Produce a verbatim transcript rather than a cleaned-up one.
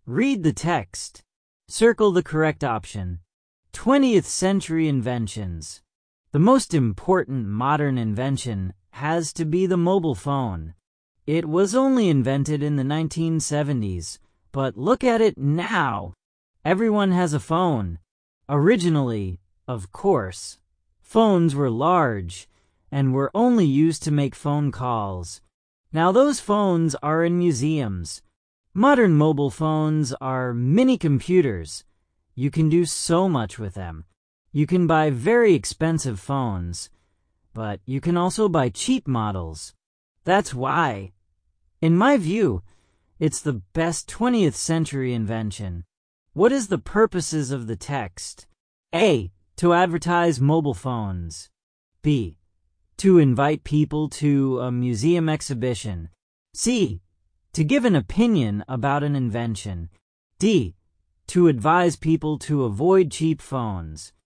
Read the text. Circle the correct option. twentieth century inventions. The most important modern invention has to be the mobile phone. It was only invented in the nineteen seventies, but look at it now. Everyone has a phone. Originally, of course, phones were large and were only used to make phone calls. Now those phones are in museums. Modern mobile phones are mini computers. You can do so much with them. You can buy very expensive phones, but you can also buy cheap models. That's why, in my view, it's the best twentieth century invention. What is the purposes of the text? A. To advertise mobile phones. B. To invite people to a museum exhibition. C. To give an opinion about an invention. D. To advise people to avoid cheap phones.